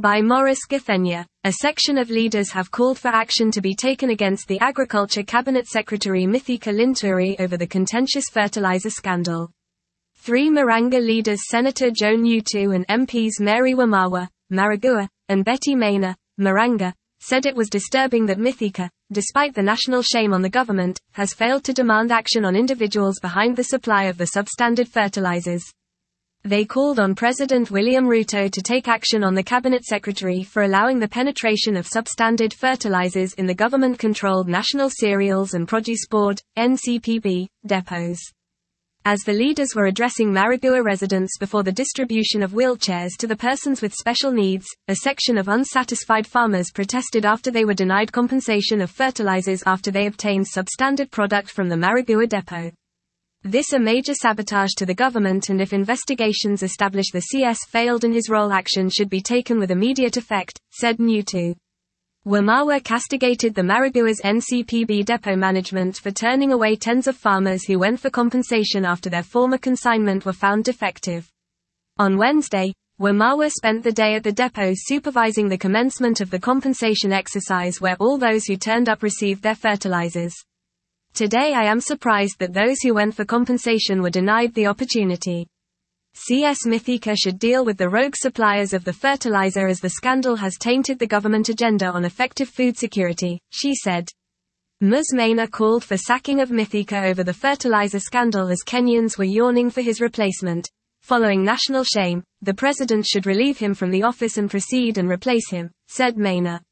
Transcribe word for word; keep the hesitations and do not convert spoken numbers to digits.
By Maurice Gathenia. A section of leaders have called for action to be taken against the Agriculture Cabinet Secretary Mithika Linturi over the contentious fertilizer scandal. Three Maranga leaders, Senator Joan Utu, and M Ps Mary Wamawa, Maragua, and Betty Maina, Maranga, said it was disturbing that Mithika, despite the national shame on the government, has failed to demand action on individuals behind the supply of the substandard fertilizers. They called on President William Ruto to take action on the cabinet secretary for allowing the penetration of substandard fertilizers in the government-controlled National Cereals and Produce Board, N C P B, depots. As the leaders were addressing Maragua residents before the distribution of wheelchairs to the persons with special needs, a section of unsatisfied farmers protested after they were denied compensation of fertilizers after they obtained substandard product from the Maragua depot. This a major sabotage to the government, and if investigations establish the C S failed in his role, action should be taken with immediate effect, said Nutu. Wamawa castigated the Maragua's N C P B depot management for turning away tens of farmers who went for compensation after their former consignment were found defective. On Wednesday, Wamawa spent the day at the depot supervising the commencement of the compensation exercise where all those who turned up received their fertilizers. Today I am surprised that those who went for compensation were denied the opportunity. C S Mithika should deal with the rogue suppliers of the fertilizer as the scandal has tainted the government agenda on effective food security, she said. Ms Maina called for sacking of Mithika over the fertilizer scandal as Kenyans were yawning for his replacement. Following national shame, the president should relieve him from the office and proceed and replace him, said Maina.